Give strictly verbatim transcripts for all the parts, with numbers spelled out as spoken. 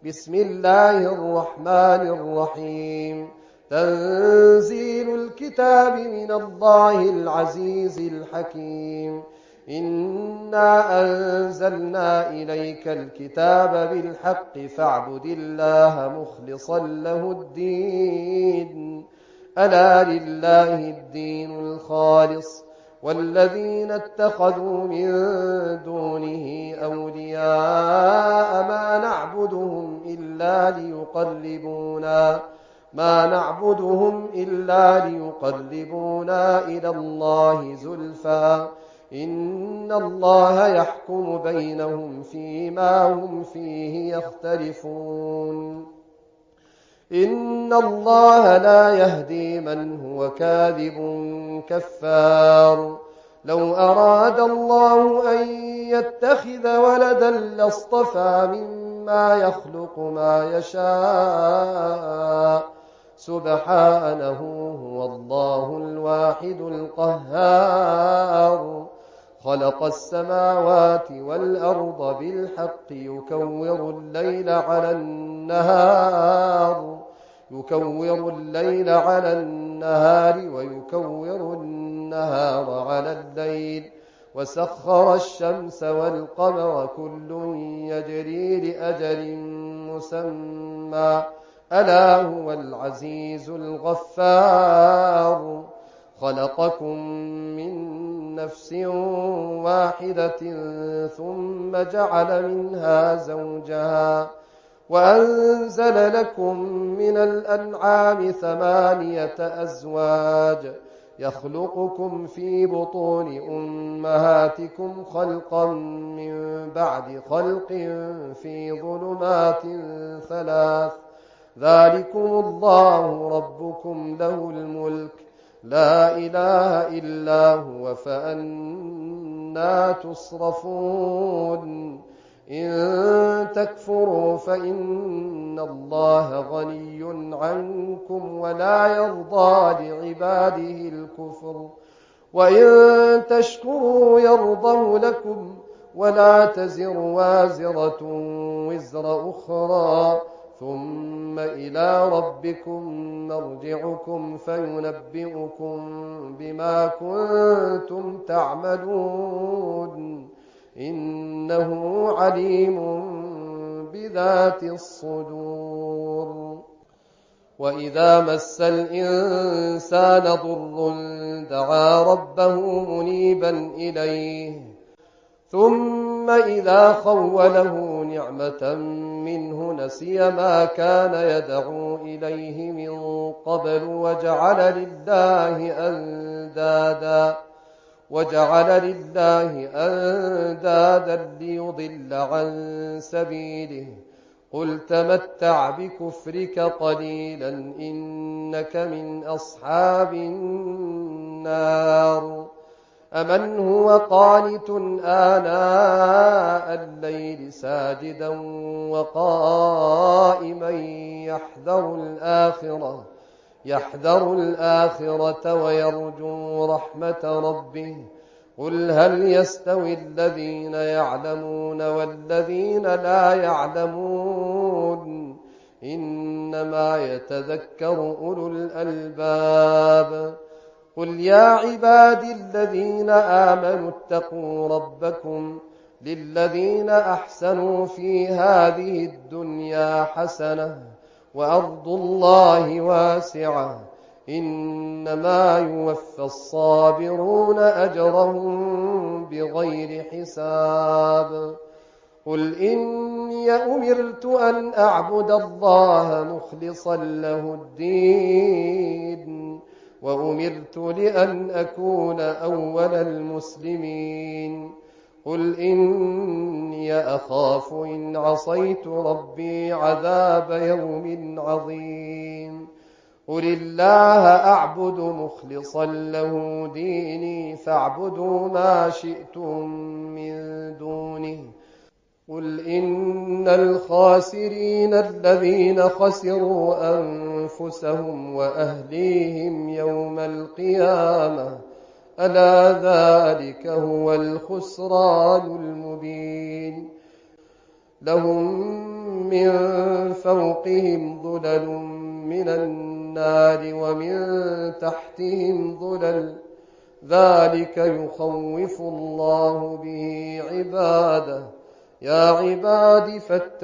بسم الله الرحمن الرحيم تنزيل الكتاب من الله العزيز الحكيم إنا أنزلنا إليك الكتاب بالحق فاعبد الله مخلصا له الدين ألا لله الدين الخالص والذين اتخذوا من دونه أولياء ما نعبدهم إلا ليقربونا ما نعبدهم إلا ليقربونا إلى الله زلفى إن الله يحكم بينهم فيما هم فيه يختلفون إن الله لا يهدي من هو كاذب كفار لو أراد الله أن يتخذ ولدا لاصطفى مما يخلق ما يشاء سبحانه هو الله الواحد القهار خلق السماوات والأرض بالحق يكور الليل على النهار يكور الليل على النهار ويكور النهار على الليل وسخر الشمس والقمر كل يجري لأجل مسمى ألا هو العزيز الغفار خلقكم من نفس واحدة ثم جعل منها زوجها وأنزل لكم من الأنعام ثمانية أزواج يخلقكم في بطون أمهاتكم خلقا من بعد خلق في ظلمات ثلاث ذلكم الله ربكم له الملك لا إله إلا هو فأنى تصرفون إن تكفروا فإن الله غني عنكم ولا يرضى لعباده الكفر وإن تشكروا يرضه لكم ولا تزر وازرة وزر أخرى ثم إلى ربكم مرجعكم فينبئكم بما كنتم تعملون إنه عليم بذات الصدور وإذا مس الإنسان ضر دعا ربه منيبا إليه ثم إذا خوله نعمة منه نسي ما كان يدعو إليه من قبل وجعل لله أندادا وجعل لله أندادا ليضل عن سبيله قل تمتع بكفرك قليلا إنك من أصحاب النار أمن هو قانت آناء الليل ساجدا وقائما يحذر الآخرة يحذر الآخرة ويرجو رحمة ربه قل هل يستوي الذين يعلمون والذين لا يعلمون إنما يتذكر أولو الألباب قل يا عبادي الذين آمنوا اتقوا ربكم للذين أحسنوا في هذه الدنيا حسنة وأرض الله واسعة إنما يوفى الصابرون أجرهم بغير حساب قل إني أمرت أن أعبد الله مخلصا له الدين وأمرت لأن أكون أول المسلمين قل إني أخاف إن عصيت ربي عذاب يوم عظيم قل الله أعبد مخلصا له ديني فاعبدوا ما شئتم من دونه قل إن الخاسرين الذين خسروا أنفسهم وأهليهم يوم القيامة ألا ذلك هو الخسران المبين لهم من فوقهم ظلل من النار ومن تحتهم ظلل ذلك يخوف الله به عباده يا عباد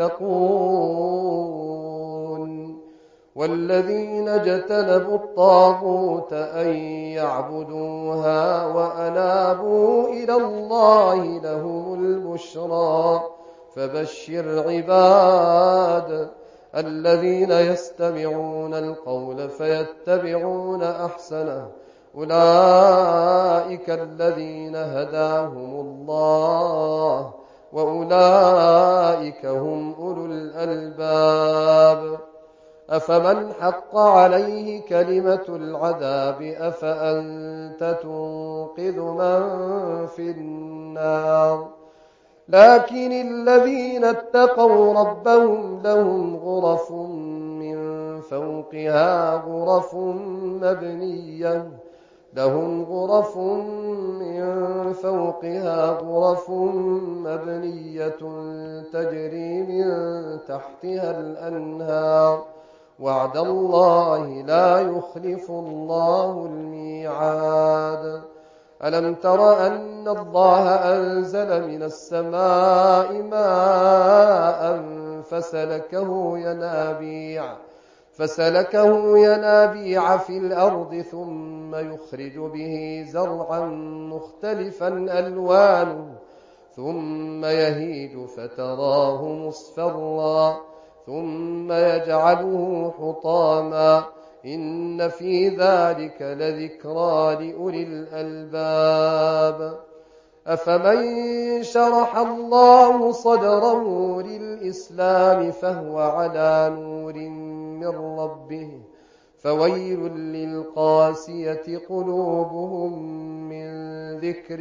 فاتقون والذين اجتنبوا الطاغوت أن يعبدوها وأنابوا إلى الله لهم البشرى فبشر عباد الذين يستمعون القول فيتبعون أحسنه أولئك الذين هداهم الله وأولئك هم أولو الألباب أفمن حق عليه كلمة العذاب أفأنت تنقذ من في النار لكن الذين اتقوا ربهم لهم غرف من فوقها غرف مبنية لهم غرف من فوقها غرف مبنية تجري من تحتها الأنهار وعد الله لا يخلف الله الميعاد ألم تر أن الله أنزل من السماء ماء فسلكه ينابيع فسلكه ينابيع في الأرض ثم يخرج به زرعا مختلفا ألوانه ثم يهيج فتراه مصفرا ثم يجعله حطاما إن في ذلك لذكرى لأولي الألباب أفمن شرح الله صدره للإسلام فهو على نور من ربه فويل للقاسية قلوبهم من ذكر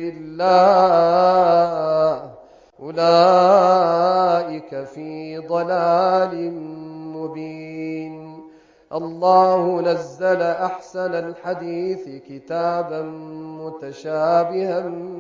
الله أولئك في ضلال مبين الله نزل أحسن الحديث كتابا متشابها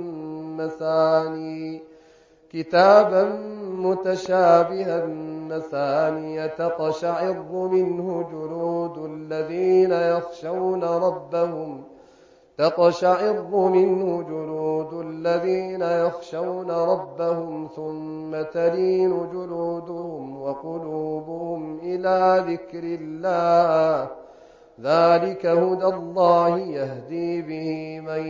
مثاني كتابا متشابها مثاني تقشعر منه جلود الذين يخشون ربهم تقشعر منه جلود الذين يخشون ربهم ثم تلين جلودهم وقلوبهم إلى ذكر الله ذلك هدى الله يهدي به من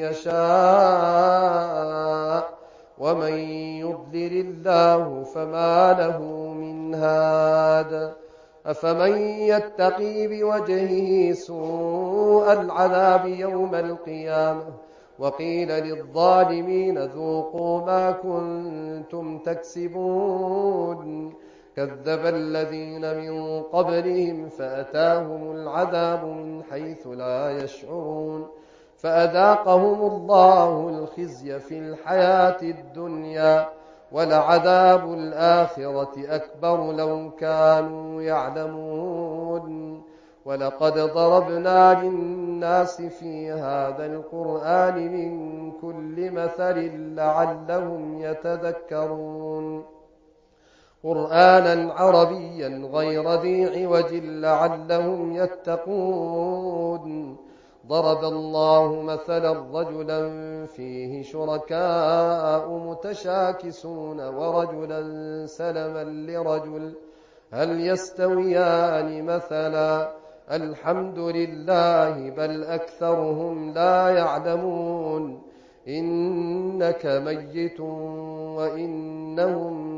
يشاء ومن يضلل الله فما له من هاد أفمن يتقي بوجهه سوء العذاب يوم القيامة وقيل للظالمين ذوقوا ما كنتم تكسبون كذب الذين من قبلهم فأتاهم العذاب من حيث لا يشعرون فأذاقهم الله الخزي في الحياة الدنيا ولعذاب الآخرة أكبر لو كانوا يعلمون ولقد ضربنا للناس في هذا القرآن من كل مثل لعلهم يتذكرون قرآنا عربيا غير ذي عوج لعلهم يتقون ضرب الله مثلا رجلا فيه شركاء متشاكسون ورجلا سلما لرجل هل يستويان مثلا الحمد لله بل أكثرهم لا يعلمون إنك ميت وإنهم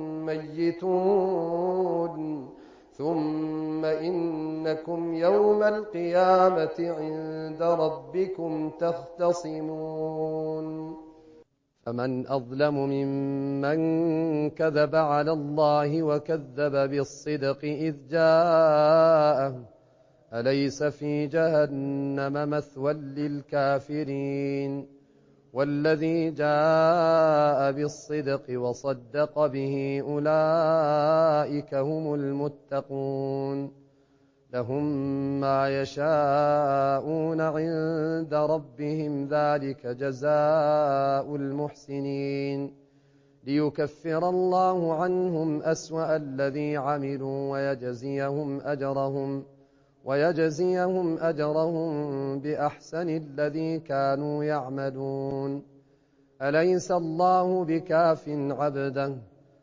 ميتون ثم إنكم يوم القيامة عند ربكم تختصمون فمن أظلم ممن كذب على الله وكذب بالصدق إذ جاءه أليس في جهنم مثوى للكافرين والذي جاء بالصدق وصدق به أولئك هم المتقون لهم ما يشاءون عند ربهم ذلك جزاء المحسنين ليكفر الله عنهم أسوأ الذي عملوا ويجزيهم أجرهم ويجزيهم أجرهم بأحسن الذي كانوا يعملون. أليس الله بكاف عبده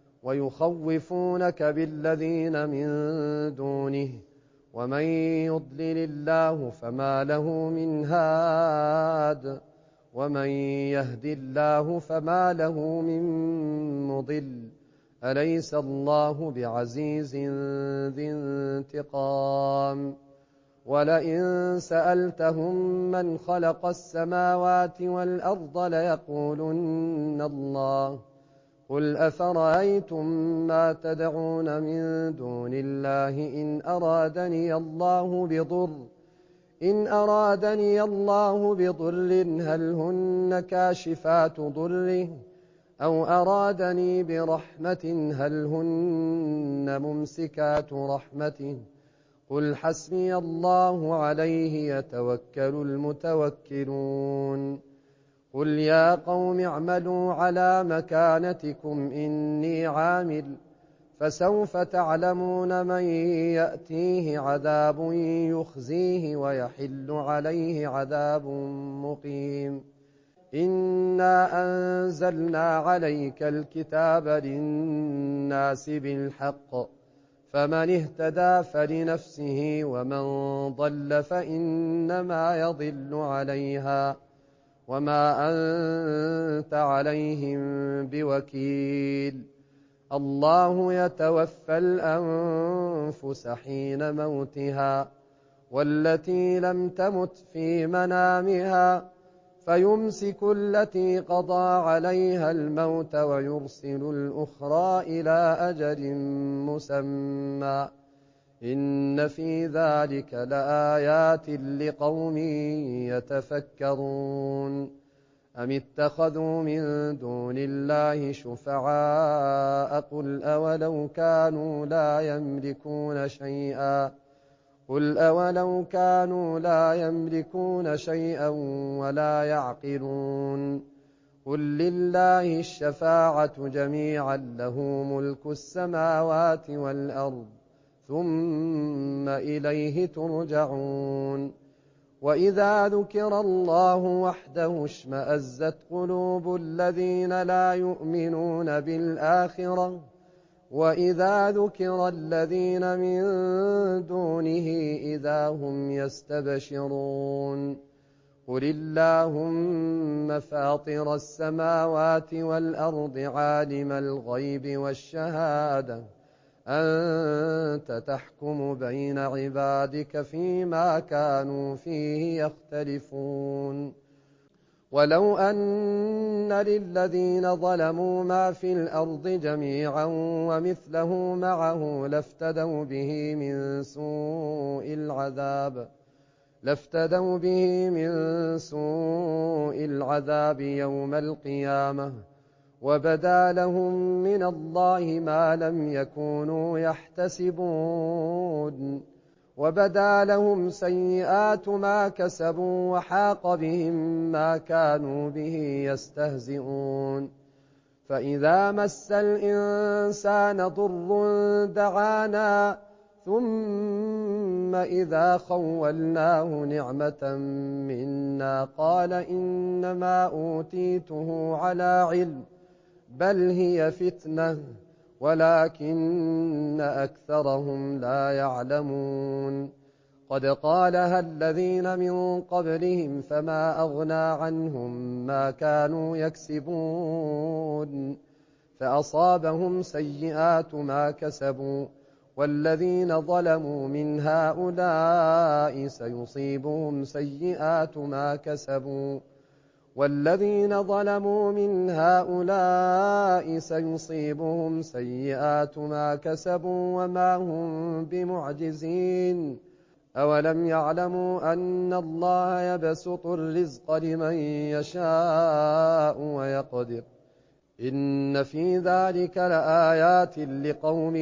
ويخوفونك بالذين من دونه ومن يضلل الله فما له من هاد ومن يهد الله فما له من مضل. أليس الله بعزيز ذي انتقام؟ ولئن سألتهم من خلق السماوات والأرض ليقولن الله. قل أفرأيتم ما تدعون من دون الله إن أرادني الله بضر إن أرادني الله بضر هل هن كاشفات ضره أو أرادني برحمة هل هن ممسكات رحمته؟ قل حسبي الله عليه يتوكل المتوكلون. قل يا قوم اعملوا على مكانتكم إني عامل فسوف تعلمون من يأتيه عذاب يخزيه ويحل عليه عذاب مقيم. إنا أنزلنا عليك الكتاب للناس بالحق فمن اهتدى فلنفسه ومن ضل فإنما يضل عليها وما أنت عليهم بوكيل. الله يتوفى الأنفس حين موتها والتي لم تمت في منامها فيمسك التي قضى عليها الموت ويرسل الأخرى إلى أجل مسمى. إن في ذلك لآيات لقوم يتفكرون. أم اتخذوا من دون الله شفعاء قل أولو كانوا لا يملكون شيئا قل أولو كانوا لا يملكون شيئا ولا يعقلون. قل لله الشفاعة جميعا له ملك السماوات والأرض ثم إليه ترجعون. وإذا ذكر الله وحده اشمأزت قلوب الذين لا يؤمنون بالآخرة وإذا ذكر الذين من دونه إذا هم يستبشرون. قل اللهم فاطر السماوات والأرض عالم الغيب والشهادة أنت تحكم بين عبادك فيما كانوا فيه يختلفون. ولو أن للذين ظلموا ما في الأرض جميعا ومثله معه لافتدوا به من سوء العذاب لافتدوا به من سوء العذاب يوم القيامة وبدا لهم من الله ما لم يكونوا يحتسبون وبدا لهم سيئات ما كسبوا وحاق بهم ما كانوا به يستهزئون. فإذا مس الإنسان ضر دعانا ثم إذا خولناه نعمة منا قال إنما أوتيته على علم بل هي فتنة ولكن أكثرهم لا يعلمون. قد قالها الذين من قبلهم فما أغنى عنهم ما كانوا يكسبون فأصابهم سيئات ما كسبوا والذين ظلموا من هؤلاء سيصيبهم سيئات ما كسبوا والذين ظلموا من هؤلاء سيصيبهم سيئات ما كسبوا وما هم بمعجزين. أولم يعلموا أن الله يبسط الرزق لمن يشاء ويقدر إن في ذلك لآيات لقوم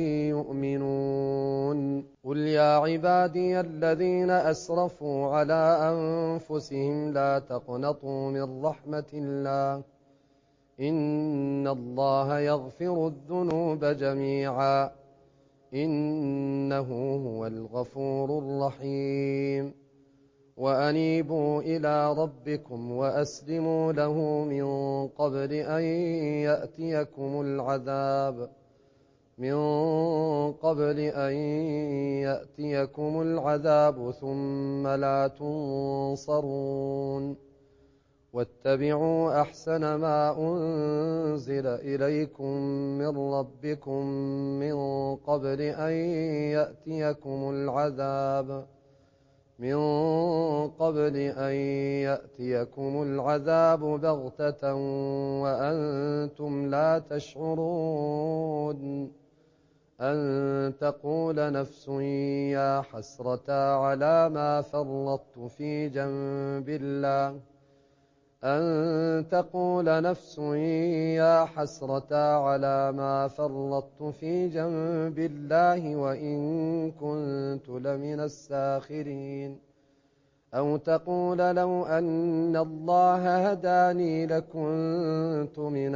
يؤمنون. قل يا عبادي الذين أسرفوا على أنفسهم لا تقنطوا من رحمة الله إن الله يغفر الذنوب جميعا إنه هو الغفور الرحيم وأنيبوا إلى ربكم وأسلموا له من قبل أن يأتيكم العذاب من قبل أن يأتيكم العذاب ثم لا تنصرون واتبعوا أحسن ما أنزل إليكم من ربكم من قبل أن يأتيكم العذاب من قبل أن يأتيكم العذاب بغتة وأنتم لا تشعرون أن تقول نفس يا حسرة على ما فرطت في جنب الله أن تقول نفس يا حسرة على ما فرطت في جنب الله وإن كنت لمن الساخرين أو تقول لو أن الله هداني لكنت من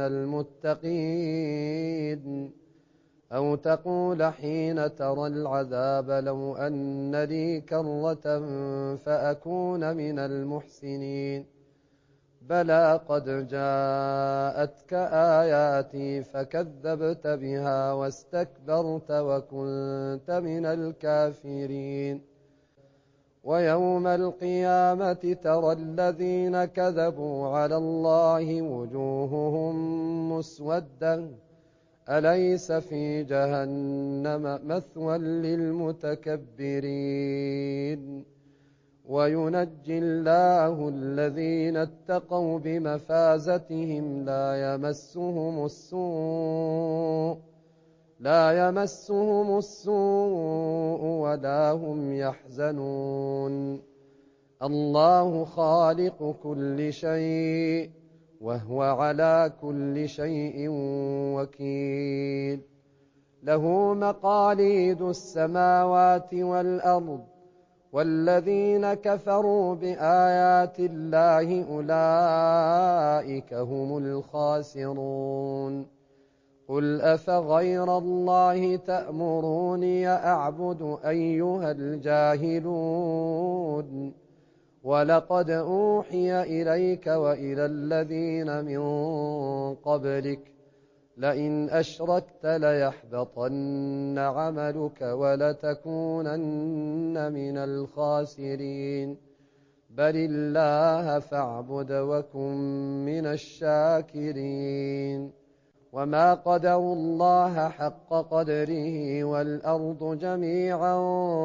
المتقين أو تقول حين ترى العذاب لو أن لي كرة فأكون من المحسنين بلى قد جاءتك آياتي فكذبت بها واستكبرت وكنت من الكافرين ويوم القيامة ترى الذين كذبوا على الله وجوههم مسودة أليس في جهنم مثوى للمتكبرين وينجي الله الذين اتقوا بمفازتهم لا يمسهم السوء لا يمسهم السوء ولا هم يحزنون الله خالق كل شيء وهو على كل شيء وكيل له مقاليد السماوات والأرض والذين كفروا بآيات الله أولئك هم الخاسرون قل أفغير الله تأمروني أعبد أيها الجاهلون ولقد أوحي إليك وإلى الذين من قبلك لئن أشركت ليحبطن عملك ولتكونن من الخاسرين بل الله فاعبد وكن من الشاكرين وما قدروا الله حق قدره والأرض جميعا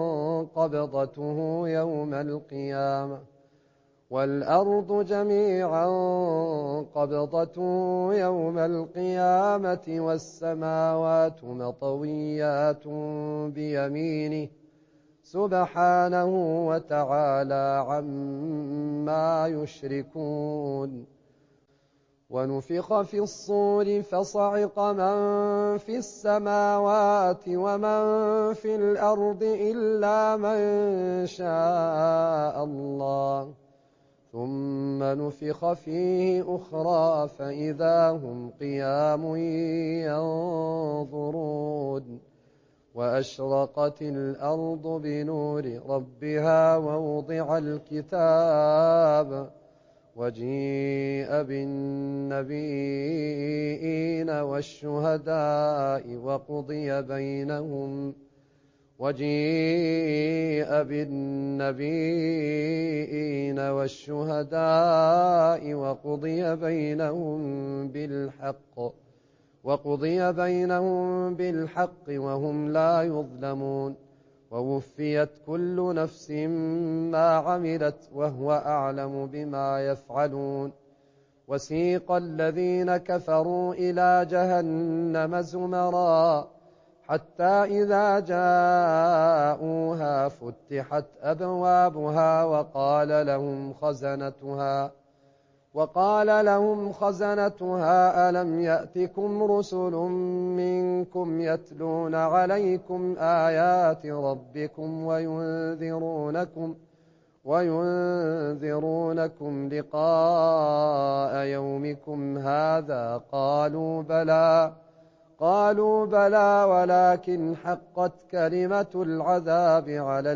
قبضته يوم القيامة والأرض جميعا قبضته يوم القيامة والسماوات مطويات بيمينه سبحانه وتعالى عما يشركون ونفخ في الصور فصعق من في السماوات ومن في الأرض إلا من شاء الله ثم نفخ فيه أخرى فإذا هم قيام ينظرون وأشرقت الأرض بنور ربها ووضع الكتاب وجيء بالنبيين والشهداء وقضي بينهم وجيء بالنبيين والشهداء وقضي بينهم بالحق وقضي بينهم بالحق وهم لا يظلمون ووفيت كل نفس ما عملت وهو أعلم بما يفعلون وسيق الذين كفروا إلى جهنم زمرا حتى إذا جاءوها فتحت أبوابها وقال لهم خزنتها وقال لهم خزنتها ألم يأتكم رسل منكم يتلون عليكم آيات ربكم وينذرونكم وينذرونكم لقاء يومكم هذا قالوا بلى قالوا بلى ولكن حقت كلمة العذاب على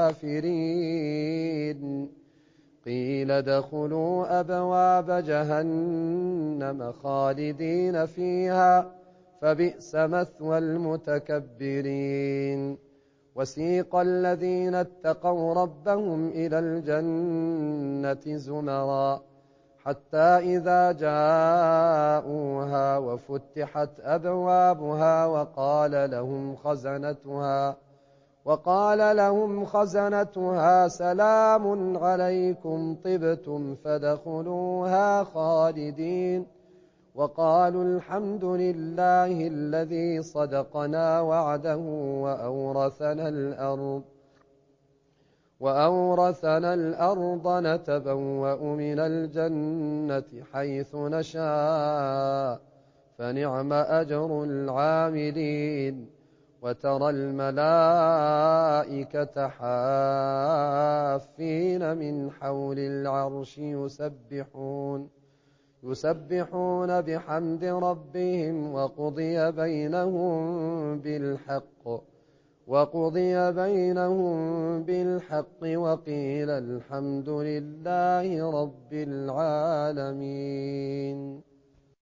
الكافرين قيل ادخلوا أبواب جهنم خالدين فيها فبئس مثوى المتكبرين وسيق الذين اتقوا ربهم إلى الجنة زمرا حتى إذا جاءوها وفتحت أبوابها وقال لهم خزنتها وقال لهم خزنتها سلام عليكم طبتم فادخلوها خالدين وقالوا الحمد لله الذي صدقنا وعده وأورثنا الأرض وأورثنا الأرض نتبوأ من الجنة حيث نشاء فنعم أجر العاملين وترى الملائكة حافين من حول العرش يسبحون يسبحون بحمد ربهم وقضي بينهم بالحق وقضي بينهم بالحق وقيل الحمد لله رب العالمين.